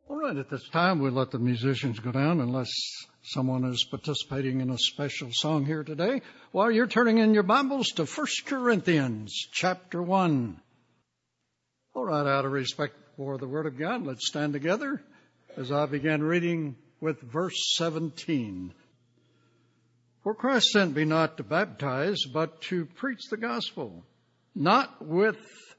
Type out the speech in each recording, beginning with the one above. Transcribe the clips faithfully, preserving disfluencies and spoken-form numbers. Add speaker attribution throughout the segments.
Speaker 1: All right, at this time, we'll let the musicians go down unless someone is participating in a special song here today. While you're turning in your Bibles to First Corinthians chapter one. All right, out of respect for the Word of God, let's stand together as I begin reading with verse seventeen. For Christ sent me not to baptize, but to preach the gospel, not with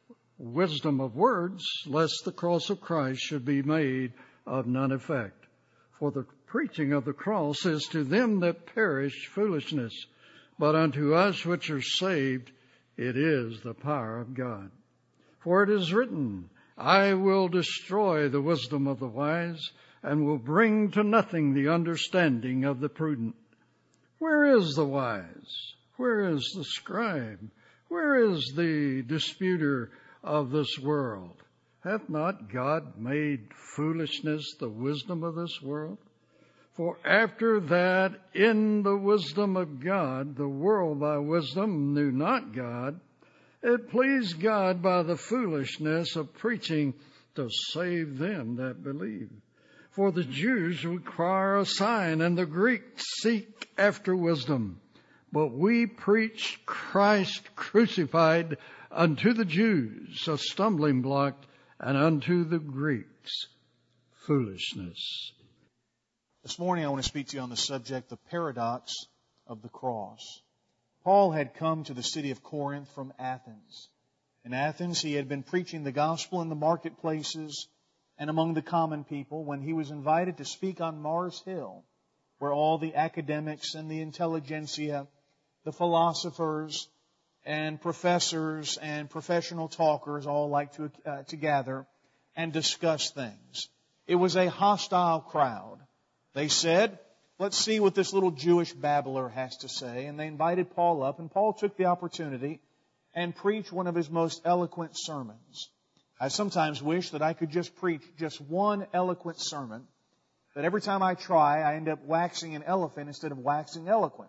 Speaker 1: wisdom of words, lest the cross of Christ should be made of none effect. For the preaching of the cross is to them that perish foolishness, but unto us which are saved it is the power of God. For it is written, I will destroy the wisdom of the wise, and will bring to nothing the understanding of the prudent. Where is the wise? Where is the scribe? Where is the disputer of this world? Hath not God made foolishness the wisdom of this world? For after that, in the wisdom of God, the world by wisdom knew not God. It pleased God by the foolishness of preaching to save them that believe. For the Jews require a sign, and the Greeks seek after wisdom. But we preach Christ crucified, unto the Jews a stumbling block, and unto the Greeks foolishness.
Speaker 2: This morning I want to speak to you on the subject, the paradox of the cross. Paul had come to the city of Corinth from Athens. In Athens he had been preaching the gospel in the marketplaces and among the common people when he was invited to speak on Mars Hill, where all the academics and the intelligentsia, the philosophers, and professors and professional talkers all like to, uh, to gather and discuss things. It was a hostile crowd. They said, let's see what this little Jewish babbler has to say. And they invited Paul up, and Paul took the opportunity and preached one of his most eloquent sermons. I sometimes wish that I could just preach just one eloquent sermon, but every time I try, I end up waxing an elephant instead of waxing eloquent.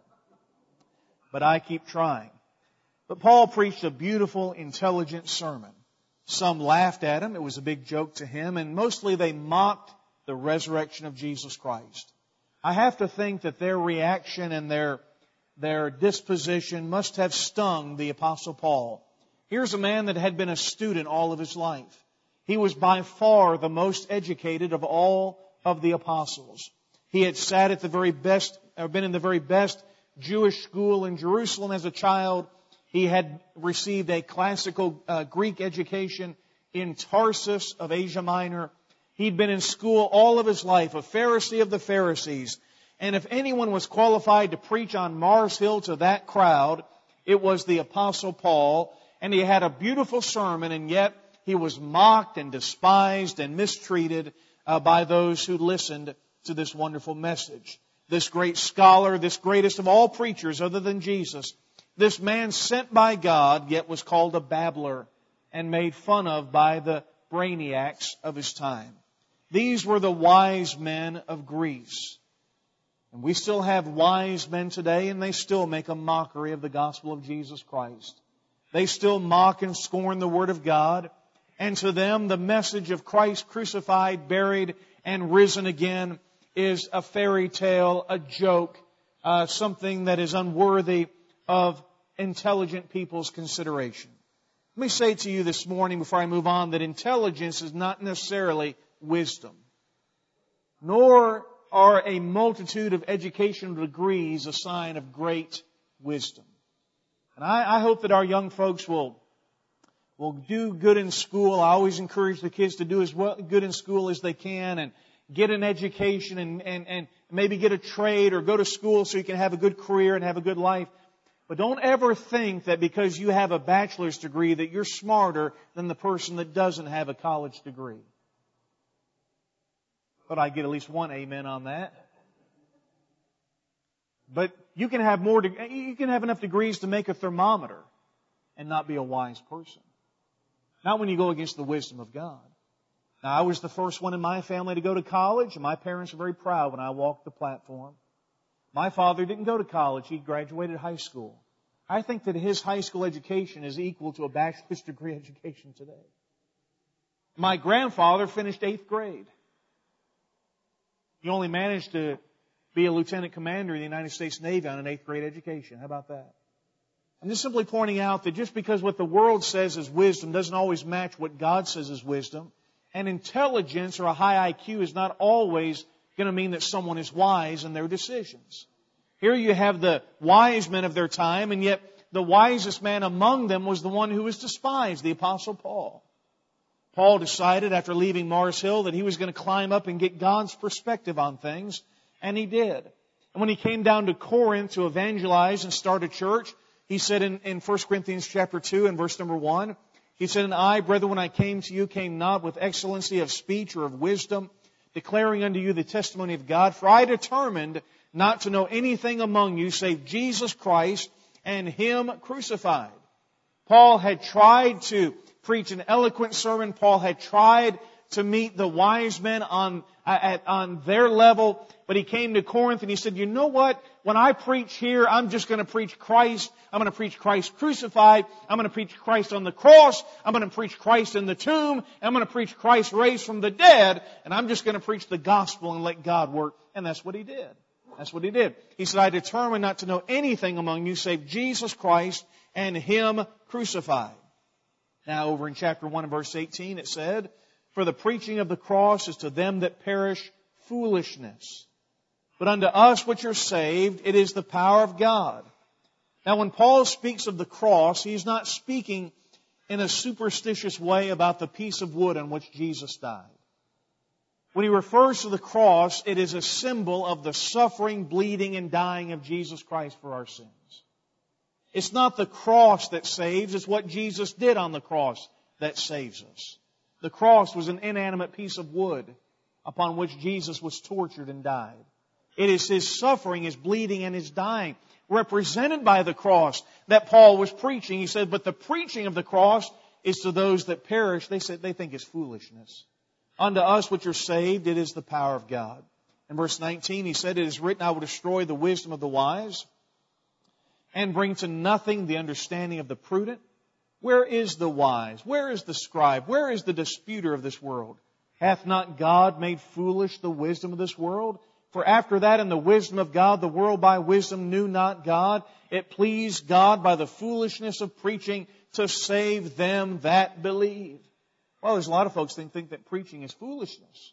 Speaker 2: But I keep trying. But Paul preached a beautiful, intelligent sermon. Some laughed at him. It was a big joke to him. And mostly they mocked the resurrection of Jesus Christ. I have to think that their reaction and their, their disposition must have stung the Apostle Paul. Here's a man that had been a student all of his life. He was by far the most educated of all of the apostles. He had sat at the very best, or been in the very best Jewish school in Jerusalem as a child. He had received a classical uh, Greek education in Tarsus of Asia Minor. He'd been in school all of his life, a Pharisee of the Pharisees. And if anyone was qualified to preach on Mars Hill to that crowd, it was the Apostle Paul. And he had a beautiful sermon, and yet he was mocked and despised and mistreated uh, by those who listened to this wonderful message. This great scholar, this greatest of all preachers other than Jesus, this man sent by God, yet was called a babbler and made fun of by the brainiacs of his time. These were the wise men of Greece. And we still have wise men today, and they still make a mockery of the gospel of Jesus Christ. They still mock and scorn the Word of God. And to them, the message of Christ crucified, buried, and risen again is a fairy tale, a joke, uh, something that is unworthy of intelligent people's consideration. Let me say to you this morning before I move on that intelligence is not necessarily wisdom, nor are a multitude of educational degrees a sign of great wisdom. And I, I hope that our young folks will, will do good in school. I always encourage the kids to do as well, good in school as they can and get an education and, and, and maybe get a trade or go to school so you can have a good career and have a good life. But don't ever think that because you have a bachelor's degree that you're smarter than the person that doesn't have a college degree. But I get at least one amen on that. But you can have more, you can have enough degrees to make a thermometer and not be a wise person. Not when you go against the wisdom of God. Now, I was the first one in my family to go to college, and my parents were very proud when I walked the platform. My father didn't go to college. He graduated high school. I think that his high school education is equal to a bachelor's degree education today. My grandfather finished eighth grade. You only managed to be a lieutenant commander in the United States Navy on an eighth grade education. How about that? I'm just simply pointing out that just because what the world says is wisdom doesn't always match what God says is wisdom. And intelligence or a high I Q is not always going to mean that someone is wise in their decisions. Here you have the wise men of their time, and yet the wisest man among them was the one who was despised, the Apostle Paul. Paul decided after leaving Mars Hill that he was going to climb up and get God's perspective on things, and he did. And when he came down to Corinth to evangelize and start a church, he said in, in First Corinthians chapter two and verse number one, he said, "And I, brethren, when I came to you, came not with excellency of speech or of wisdom, declaring unto you the testimony of God. For I determined not to know anything among you save Jesus Christ and Him crucified." Paul had tried to preach an eloquent sermon. Paul had tried to meet the wise men on, at, on their level. But he came to Corinth and he said, you know what? When I preach here, I'm just going to preach Christ. I'm going to preach Christ crucified. I'm going to preach Christ on the cross. I'm going to preach Christ in the tomb. I'm going to preach Christ raised from the dead. And I'm just going to preach the gospel and let God work. And that's what he did. That's what he did. He said, I determined not to know anything among you save Jesus Christ and Him crucified. Now over in chapter one and verse eighteen it said, for the preaching of the cross is to them that perish foolishness. But unto us which are saved, it is the power of God. Now when Paul speaks of the cross, he's not speaking in a superstitious way about the piece of wood on which Jesus died. When he refers to the cross, it is a symbol of the suffering, bleeding, and dying of Jesus Christ for our sins. It's not the cross that saves, it's what Jesus did on the cross that saves us. The cross was an inanimate piece of wood upon which Jesus was tortured and died. It is His suffering, His bleeding, and His dying, represented by the cross, that Paul was preaching. He said, but the preaching of the cross is to those that perish. They said they think it's foolishness. Unto us which are saved, it is the power of God. In verse nineteen, he said, it is written, I will destroy the wisdom of the wise and bring to nothing the understanding of the prudent. Where is the wise? Where is the scribe? Where is the disputer of this world? Hath not God made foolish the wisdom of this world? For after that, in the wisdom of God, the world by wisdom knew not God. It pleased God by the foolishness of preaching to save them that believe. Well, there's a lot of folks that think that preaching is foolishness.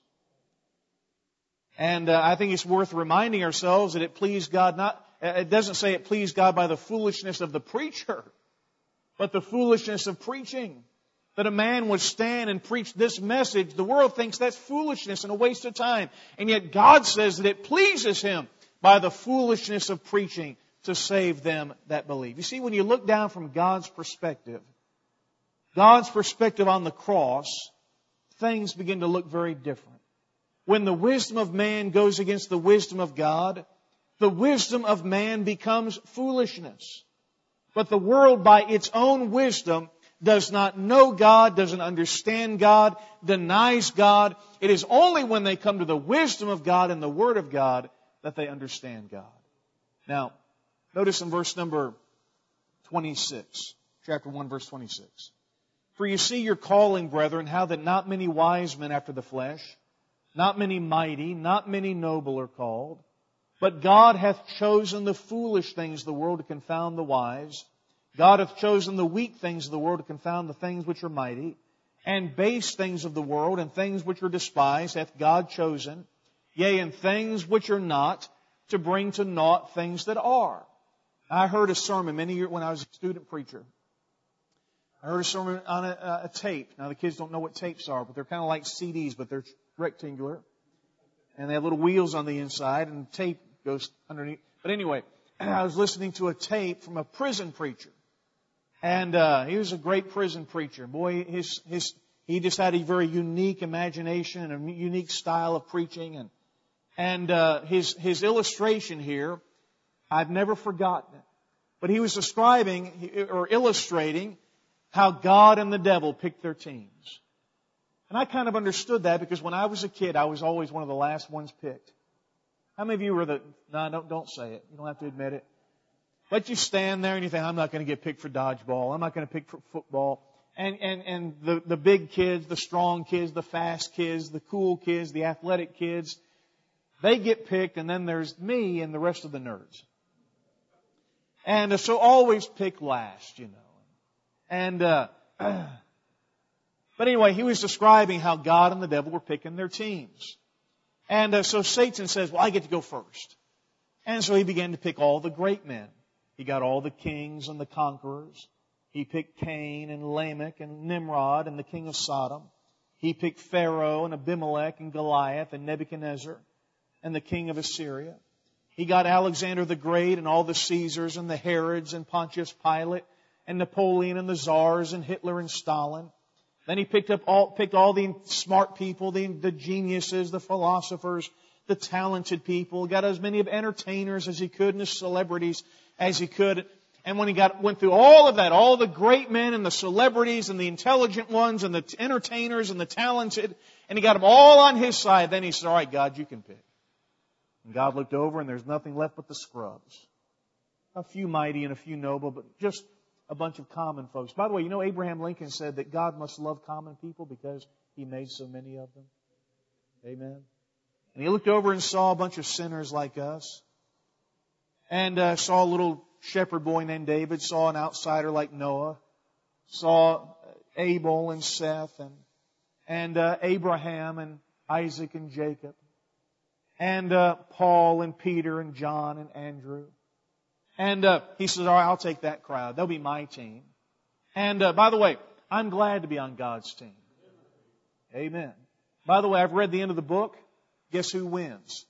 Speaker 2: And uh, I think it's worth reminding ourselves that it pleased God not, it doesn't say it pleased God by the foolishness of the preacher, but the foolishness of preaching. That a man would stand and preach this message. The world thinks that's foolishness and a waste of time. And yet God says that it pleases Him by the foolishness of preaching to save them that believe. You see, when you look down from God's perspective, God's perspective on the cross, things begin to look very different. When the wisdom of man goes against the wisdom of God, the wisdom of man becomes foolishness. But the world, by its own wisdom, does not know God, doesn't understand God, denies God. It is only when they come to the wisdom of God and the Word of God that they understand God. Now, notice in verse number twenty-six, chapter one, verse twenty-six. For you see your calling, brethren, how that not many wise men after the flesh, not many mighty, not many noble are called, but God hath chosen the foolish things of the world to confound the wise. God hath chosen the weak things of the world to confound the things which are mighty, and base things of the world and things which are despised hath God chosen, yea, and things which are not, to bring to naught things that are. I heard a sermon many years when I was a student preacher. I heard a sermon on a, a tape. Now the kids don't know what tapes are, but they're kind of like C Ds, but they're rectangular. And they have little wheels on the inside, and the tape goes underneath. But anyway, I was listening to a tape from a prison preacher. And uh, he was a great prison preacher. Boy, his his he just had a very unique imagination and a unique style of preaching. And and uh, his his illustration here, I've never forgotten it. But he was describing or illustrating how God and the devil picked their teams. And I kind of understood that because when I was a kid, I was always one of the last ones picked. How many of you were the... No, don't, don't say it. You don't have to admit it. But you stand there and you think, I'm not going to get picked for dodgeball. I'm not going to pick for football. And, and, and the, the big kids, the strong kids, the fast kids, the cool kids, the athletic kids, They get picked, and then there's me and the rest of the nerds. And uh, so always pick last, you know. And, uh, but anyway, he was describing how God and the devil were picking their teams. And uh, so Satan says, well, I get to go first. And so he began to pick all the great men. He got all the kings and the conquerors. He picked Cain and Lamech and Nimrod and the king of Sodom. He picked Pharaoh and Abimelech and Goliath and Nebuchadnezzar and the king of Assyria. He got Alexander the Great and all the Caesars and the Herods and Pontius Pilate and Napoleon and the Tsars and Hitler and Stalin. Then he picked up all, picked all the smart people, the, the geniuses, the philosophers, the talented people. Got as many of entertainers as he could and the celebrities as he could. And when he got went through all of that, all the great men and the celebrities and the intelligent ones and the entertainers and the talented, and he got them all on his side, then he said, all right, God, you can pick. And God looked over and there's nothing left but the scrubs. A few mighty and a few noble, but just a bunch of common folks. By the way, you know Abraham Lincoln said that God must love common people because He made so many of them. Amen. And he looked over and saw a bunch of sinners like us. And uh, saw a little shepherd boy named David, saw an outsider like Noah, saw Abel and Seth and and uh, Abraham and Isaac and Jacob, and uh, Paul and Peter and John and Andrew. And uh, he says, all right, I'll take that crowd. They'll be my team. And uh, by the way, I'm glad to be on God's team. Amen. By the way, I've read the end of the book. Guess who wins?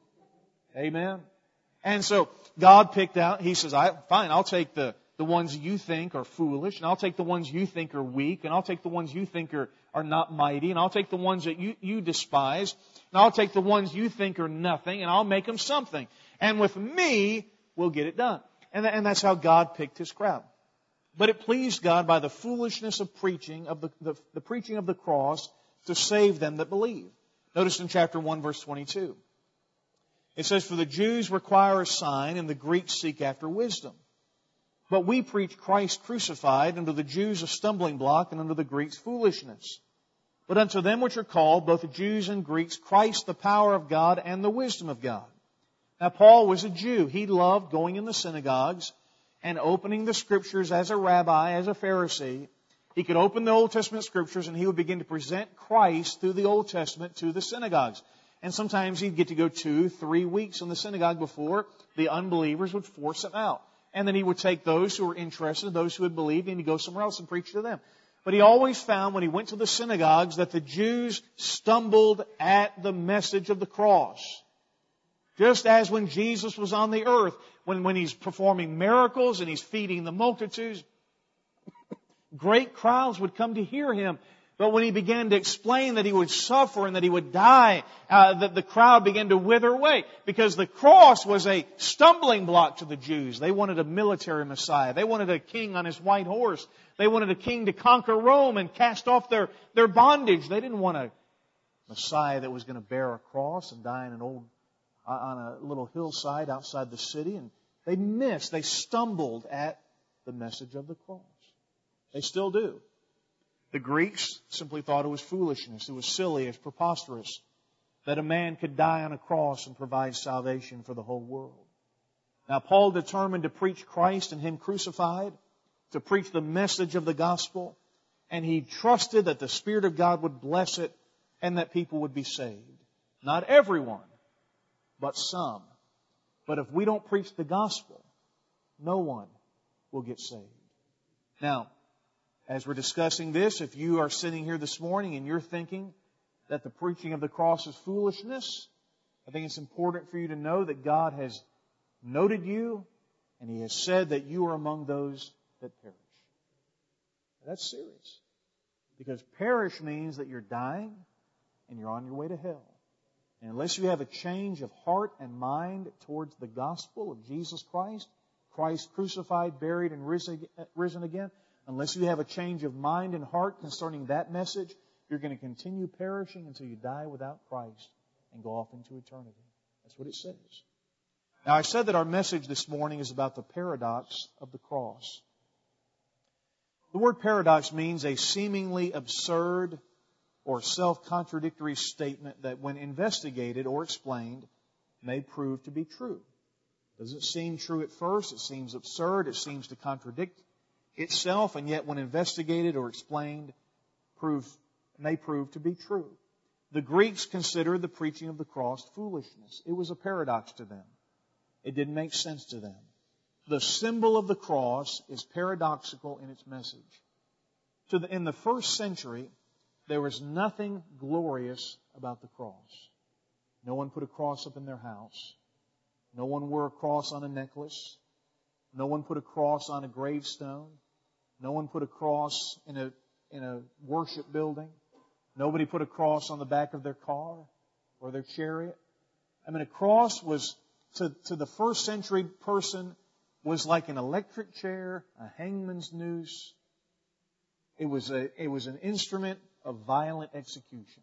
Speaker 2: Amen. And so God picked out, He says, I, fine, I'll take the, the ones you think are foolish, and I'll take the ones you think are weak, and I'll take the ones you think are, are not mighty, and I'll take the ones that you, you despise, and I'll take the ones you think are nothing, and I'll make them something. And with me, we'll get it done. And, and that's how God picked His crowd. But it pleased God by the foolishness of preaching, of the, the, the preaching of the cross, to save them that believe. Notice in chapter one, verse twenty-two. It says, for the Jews require a sign, and the Greeks seek after wisdom. But we preach Christ crucified, unto the Jews a stumbling block, and unto the Greeks foolishness. But unto them which are called, both Jews and Greeks, Christ the power of God and the wisdom of God. Now Paul was a Jew. He loved going in the synagogues and opening the Scriptures as a rabbi, as a Pharisee. He could open the Old Testament Scriptures and he would begin to present Christ through the Old Testament to the synagogues. And sometimes he'd get to go two, three weeks in the synagogue before the unbelievers would force him out. And then he would take those who were interested, those who had believed, and he'd go somewhere else and preach to them. But he always found when he went to the synagogues that the Jews stumbled at the message of the cross. Just as when Jesus was on the earth, when, when He's performing miracles and He's feeding the multitudes, great crowds would come to hear Him. But when He began to explain that He would suffer and that He would die, uh, that the crowd began to wither away. Because the cross was a stumbling block to the Jews. They wanted a military Messiah. They wanted a king on his white horse. They wanted a king to conquer Rome and cast off their, their bondage. They didn't want a Messiah that was going to bear a cross and die in an old, uh, on a little hillside outside the city. And they missed, they stumbled at the message of the cross. They still do. The Greeks simply thought it was foolishness. It was silly. It was preposterous that a man could die on a cross and provide salvation for the whole world. Now, Paul determined to preach Christ and Him crucified, to preach the message of the gospel, and he trusted that the Spirit of God would bless it and that people would be saved. Not everyone, but some. But if we don't preach the gospel, no one will get saved. Now, as we're discussing this, if you are sitting here this morning and you're thinking that the preaching of the cross is foolishness, I think it's important for you to know that God has noted you and He has said that you are among those that perish. That's serious. Because perish means that you're dying and you're on your way to hell. And unless you have a change of heart and mind towards the gospel of Jesus Christ, Christ crucified, buried, and risen again, unless you have a change of mind and heart concerning that message, you're going to continue perishing until you die without Christ and go off into eternity. That's what it says. Now, I said that our message this morning is about the paradox of the cross. The word paradox means a seemingly absurd or self-contradictory statement that, when investigated or explained, may prove to be true. Doesn't seem true at first. It seems absurd. It seems to contradict itself, and yet when investigated or explained, prove, may prove to be true. The Greeks considered the preaching of the cross foolishness. It was a paradox to them. It didn't make sense to them. The symbol of the cross is paradoxical in its message. To the, in the first century, there was nothing glorious about the cross. No one put a cross up in their house. No one wore a cross on a necklace. No one put a cross on a gravestone. No one put a cross in a, in a worship building. Nobody put a cross on the back of their car or their chariot. I mean, a cross was, to, to the first century person, was like an electric chair, a hangman's noose. It was a, it was an instrument of violent execution.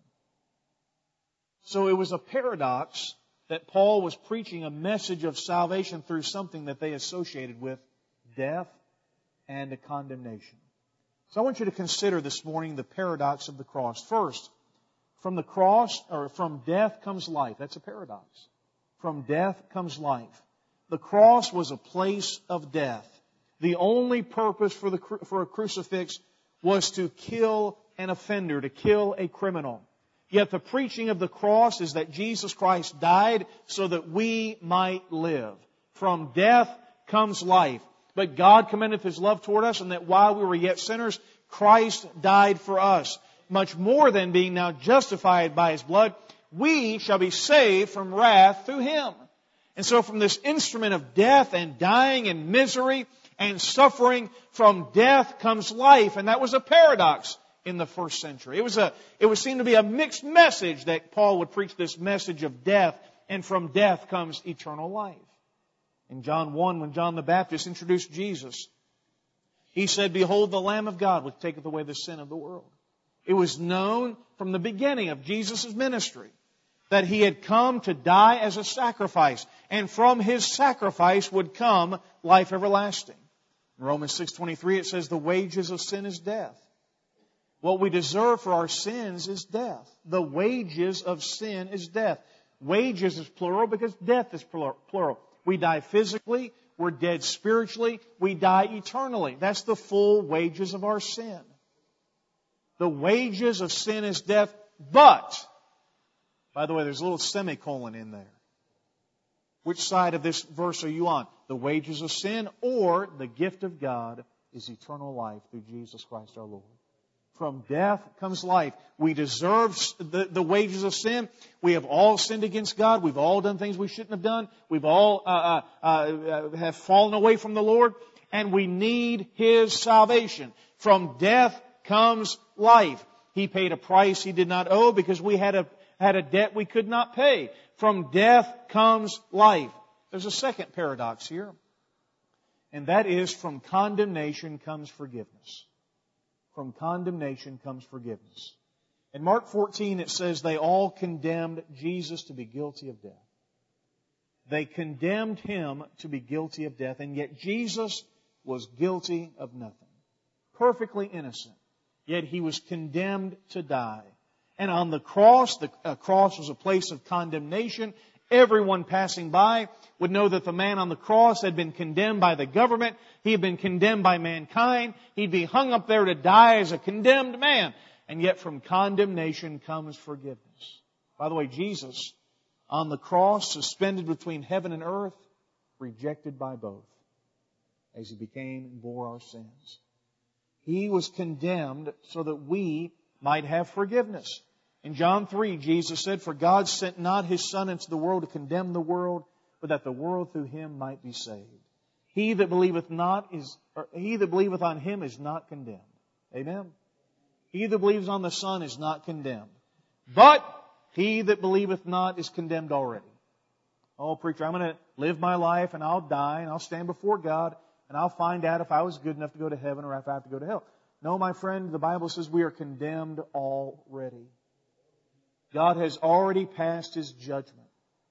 Speaker 2: So it was a paradox that Paul was preaching a message of salvation through something that they associated with death and a condemnation. So I want you to consider this morning the paradox of the cross. First, from the cross, or from death comes life. That's a paradox. From death comes life. The cross was a place of death. The only purpose for the for a crucifix was to kill an offender, to kill a criminal. Yet the preaching of the cross is that Jesus Christ died so that we might live. From death comes life. But God commendeth His love toward us, and that while we were yet sinners, Christ died for us. Much more than being now justified by His blood, we shall be saved from wrath through Him. And so from this instrument of death and dying and misery and suffering, from death comes life. And that was a paradox in the first century. It was a, it would seem to be a mixed message that Paul would preach this message of death, and from death comes eternal life. In John one, when John the Baptist introduced Jesus, he said, "Behold the Lamb of God, which taketh away the sin of the world." It was known from the beginning of Jesus' ministry that He had come to die as a sacrifice, and from His sacrifice would come life everlasting. In Romans six twenty-three it says, "The wages of sin is death." What we deserve for our sins is death. The wages of sin is death. Wages is plural because death is plural. We die physically, we're dead spiritually, we die eternally. That's the full wages of our sin. The wages of sin is death, but, by the way, there's a little semicolon in there. Which side of this verse are you on? The wages of sin, or the gift of God is eternal life through Jesus Christ our Lord. From death comes life. We deserve the, the wages of sin. We have all sinned against God. We've all done things we shouldn't have done. We've all uh, uh, uh, have fallen away from the Lord. And we need His salvation. From death comes life. He paid a price He did not owe because we had a, had a debt we could not pay. From death comes life. There's a second paradox here. And that is, from condemnation comes forgiveness. From condemnation comes forgiveness. In Mark fourteen it says they all condemned Jesus to be guilty of death. They condemned Him to be guilty of death, and yet Jesus was guilty of nothing. Perfectly innocent. Yet He was condemned to die. And on the cross, the uh, cross was a place of condemnation. Everyone passing by would know that the man on the cross had been condemned by the government. He had been condemned by mankind. He'd be hung up there to die as a condemned man. And yet from condemnation comes forgiveness. By the way, Jesus, on the cross, suspended between heaven and earth, rejected by both, as He became and bore our sins. He was condemned so that we might have forgiveness. In John three, Jesus said, "For God sent not His Son into the world to condemn the world, but that the world through Him might be saved. He that believeth not is, or he that believeth on Him is not condemned." Amen. He that believes on the Son is not condemned. But he that believeth not is condemned already. Oh, preacher, I'm going to live my life and I'll die and I'll stand before God and I'll find out if I was good enough to go to heaven or if I have to go to hell. No, my friend, the Bible says we are condemned already. God has already passed His judgment.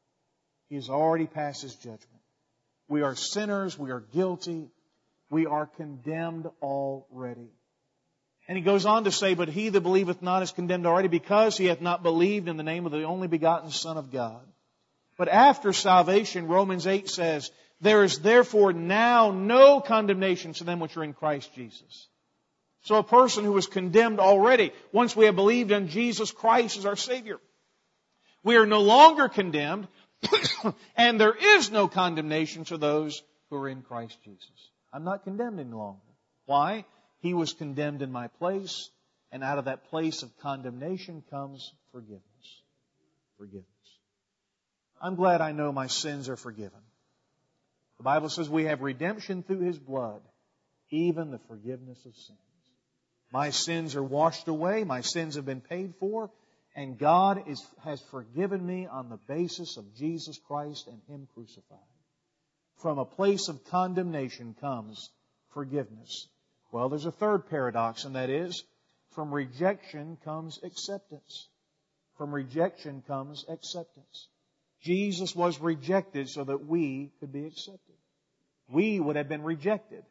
Speaker 2: He has already passed His judgment. We are sinners. We are guilty. We are condemned already. And He goes on to say, "But he that believeth not is condemned already, because he hath not believed in the name of the only begotten Son of God." But after salvation, Romans eight says, there is therefore now no condemnation to them which are in Christ Jesus. So a person who was condemned already, once we have believed in Jesus Christ as our Savior, we are no longer condemned, and there is no condemnation to those who are in Christ Jesus. I'm not condemned any longer. Why? He was condemned in my place, and out of that place of condemnation comes forgiveness. Forgiveness. I'm glad I know my sins are forgiven. The Bible says we have redemption through His blood, even the forgiveness of sins. My sins are washed away, my sins have been paid for, and God is, has forgiven me on the basis of Jesus Christ and Him crucified. From a place of condemnation comes forgiveness. Well, there's a third paradox, and that is, from rejection comes acceptance. From rejection comes acceptance. Jesus was rejected so that we could be accepted. We would have been rejected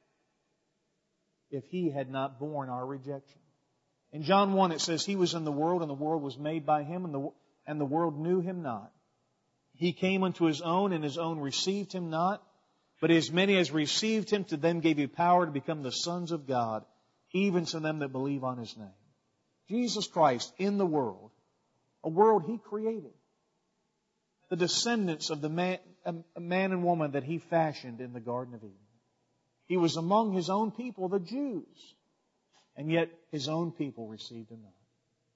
Speaker 2: if He had not borne our rejection. In John one it says, He was in the world, and the world was made by Him, and the, and the world knew Him not. He came unto His own, and His own received Him not. But as many as received Him, to them gave He power to become the sons of God, even to them that believe on His name. Jesus Christ in the world, a world He created. The descendants of the man, a man and woman that He fashioned in the Garden of Eden. He was among His own people, the Jews. And yet His own people received Him not.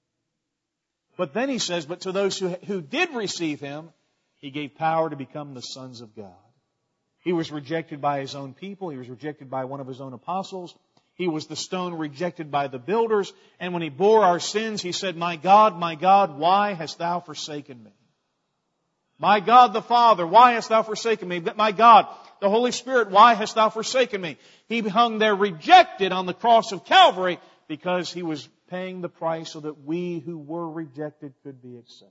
Speaker 2: But then He says, but to those who, who did receive Him, He gave power to become the sons of God. He was rejected by His own people. He was rejected by one of His own apostles. He was the stone rejected by the builders. And when He bore our sins, He said, My God, my God, why hast Thou forsaken me? My God the Father, why hast Thou forsaken me? My God, the Holy Spirit, why hast Thou forsaken me? He hung there rejected on the cross of Calvary because He was paying the price so that we who were rejected could be accepted.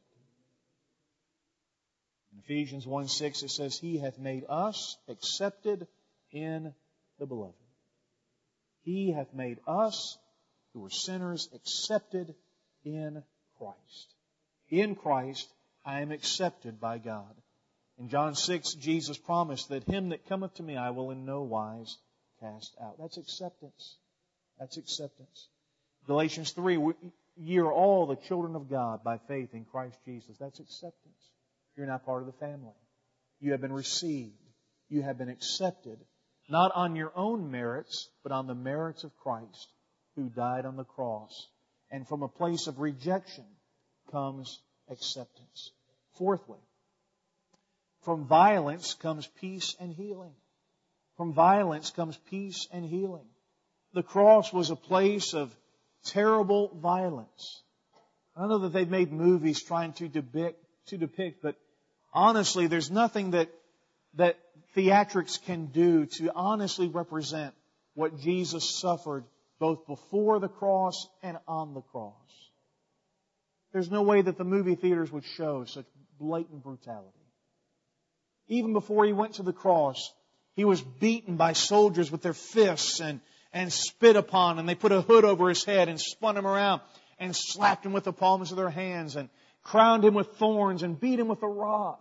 Speaker 2: In Ephesians one six it says, He hath made us accepted in the Beloved. He hath made us, who were sinners, accepted in Christ. In Christ, I am accepted by God. In John six, Jesus promised that Him that cometh to me I will in no wise cast out. That's acceptance. That's acceptance. Galatians three, ye are all the children of God by faith in Christ Jesus. That's acceptance. You're not part of the family. You have been received. You have been accepted, not on your own merits, but on the merits of Christ, who died on the cross. And from a place of rejection comes acceptance. Fourthly, from violence comes peace and healing. From violence comes peace and healing. The cross was a place of terrible violence. I know that they've made movies trying to depict, to depict, but honestly, there's nothing that, that theatrics can do to honestly represent what Jesus suffered both before the cross and on the cross. There's no way that the movie theaters would show such blatant brutality. Even before He went to the cross, He was beaten by soldiers with their fists and, and spit upon, and they put a hood over His head and spun Him around and slapped Him with the palms of their hands and crowned Him with thorns and beat Him with a rod.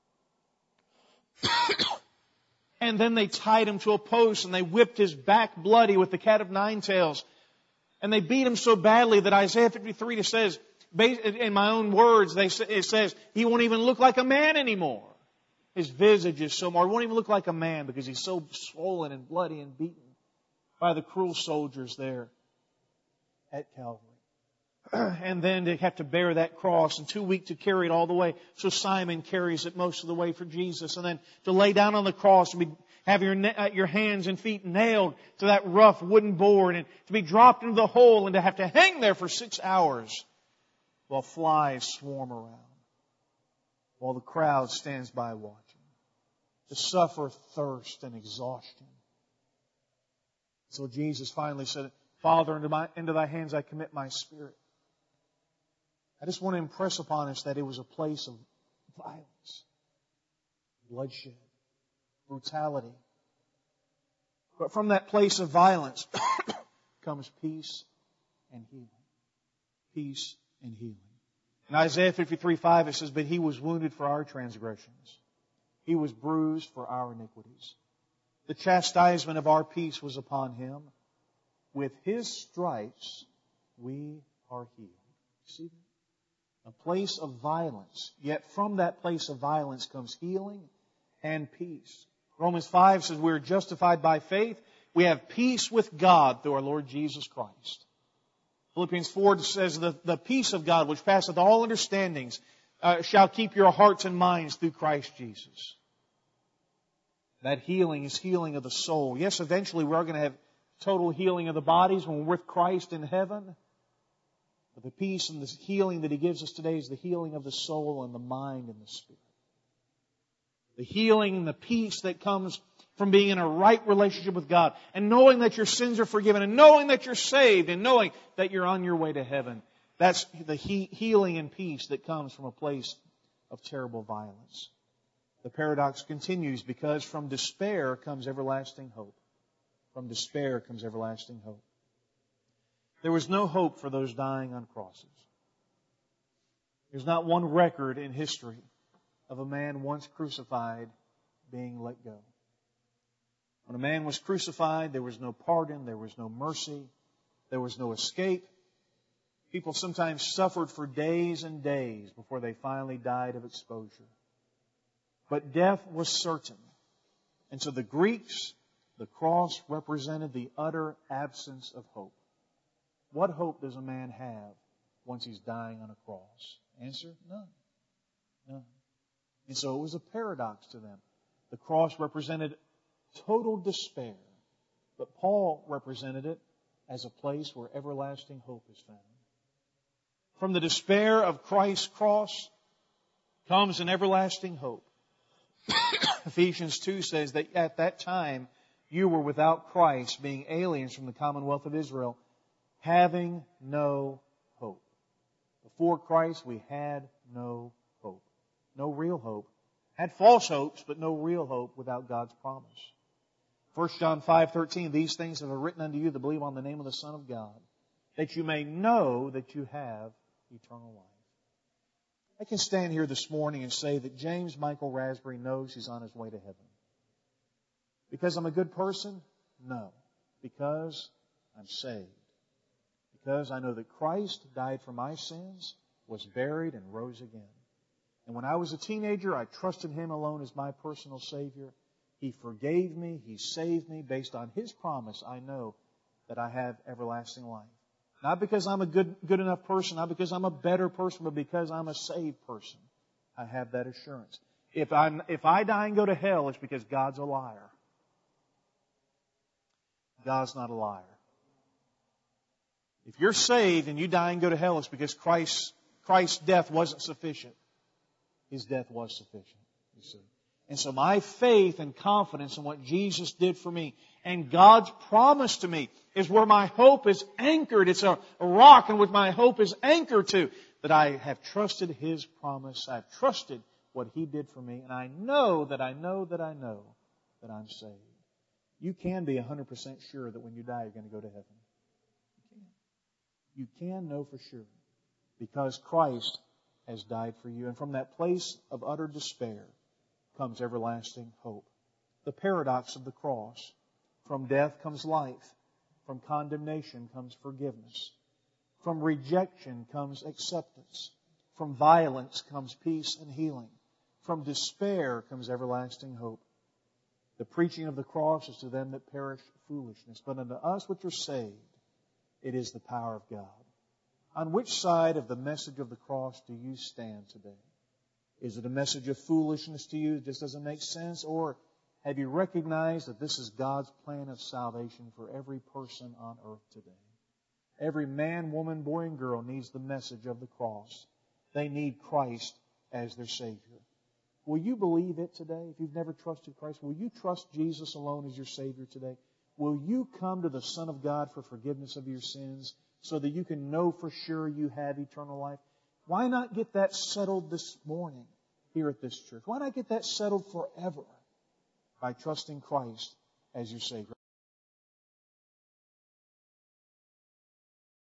Speaker 2: And then they tied Him to a post and they whipped His back bloody with the cat of nine tails. And they beat Him so badly that Isaiah fifty-three says, in my own words, they, it says, He won't even look like a man anymore. His visage is so marred. He won't even look like a man because He's so swollen and bloody and beaten by the cruel soldiers there at Calvary. And then they have to bear that cross and too weak to carry it all the way. So Simon carries it most of the way for Jesus. And then to lay down on the cross and be, have your, your hands and feet nailed to that rough wooden board and to be dropped into the hole and to have to hang there for six hours while flies swarm around, while the crowd stands by watching, to suffer thirst and exhaustion. So Jesus finally said, Father, into, my, into Thy hands I commit my spirit. I just want to impress upon us that it was a place of violence, bloodshed, brutality. But from that place of violence comes peace and healing. Peace and healing. In Isaiah fifty-three five it says, "But He was wounded for our transgressions. He was bruised for our iniquities. The chastisement of our peace was upon Him. With His stripes we are healed." See that? A place of violence. Yet from that place of violence comes healing and peace. Romans five says we are justified by faith. We have peace with God through our Lord Jesus Christ. Philippians four says, the, the peace of God, which passeth all understandings, uh, shall keep your hearts and minds through Christ Jesus. That healing is healing of the soul. Yes, eventually we are going to have total healing of the bodies when we're with Christ in heaven. But the peace and the healing that He gives us today is the healing of the soul and the mind and the spirit. The healing and the peace that comes from being in a right relationship with God and knowing that your sins are forgiven and knowing that you're saved and knowing that you're on your way to heaven. That's the he- healing and peace that comes from a place of terrible violence. The paradox continues because from despair comes everlasting hope. From despair comes everlasting hope. There was no hope for those dying on crosses. There's not one record in history of a man once crucified being let go. When a man was crucified, there was no pardon, there was no mercy, there was no escape. People sometimes suffered for days and days before they finally died of exposure. But death was certain. And so the Greeks, the cross represented the utter absence of hope. What hope does a man have once he's dying on a cross? Answer, none. None. And so it was a paradox to them. The cross represented total despair. But Paul represented it as a place where everlasting hope is found. From the despair of Christ's cross comes an everlasting hope. Ephesians two says that at that time you were without Christ, being aliens from the commonwealth of Israel, having no hope. Before Christ we had no hope. No real hope. Had false hopes, but no real hope without God's promise. First John five thirteen, "These things have I written unto you that believe on the name of the Son of God, that you may know that you have eternal life." I can stand here this morning and say that James Michael Raspberry knows he's on his way to heaven. Because I'm a good person? No. Because I'm saved. Because I know that Christ died for my sins, was buried, and rose again. And when I was a teenager, I trusted Him alone as my personal Savior. He forgave me. He saved me. Based on His promise, I know that I have everlasting life. Not because I'm a good, good enough person, not because I'm a better person, but because I'm a saved person. I have that assurance. If I'm, if I die and go to hell, it's because God's a liar. God's not a liar. If you're saved and you die and go to hell, it's because Christ's, Christ's death wasn't sufficient. His death was sufficient, you see. And so my faith and confidence in what Jesus did for me and God's promise to me is where my hope is anchored. It's a, a rock in which my hope is anchored to. That I have trusted His promise. I've trusted what He did for me. And I know that I know that I know that I'm saved. You can be one hundred percent sure that when you die, you're going to go to heaven. You can. You can know for sure. Because Christ has died for you. And from that place of utter despair comes everlasting hope. The paradox of the cross. From death comes life. From condemnation comes forgiveness. From rejection comes acceptance. From violence comes peace and healing. From despair comes everlasting hope. The preaching of the cross is to them that perish foolishness, but unto us which are saved, it is the power of God. On which side of the message of the cross do you stand today? Is it a message of foolishness to you? It just doesn't make sense? Or have you recognized that this is God's plan of salvation for every person on earth today? Every man, woman, boy, and girl needs the message of the cross. They need Christ as their Savior. Will you believe it today? If you've never trusted Christ, will you trust Jesus alone as your Savior today? Will you come to the Son of God for forgiveness of your sins so that you can know for sure you have eternal life? Why not get that settled this morning here at this church? Why not get that settled forever by trusting Christ as your Savior?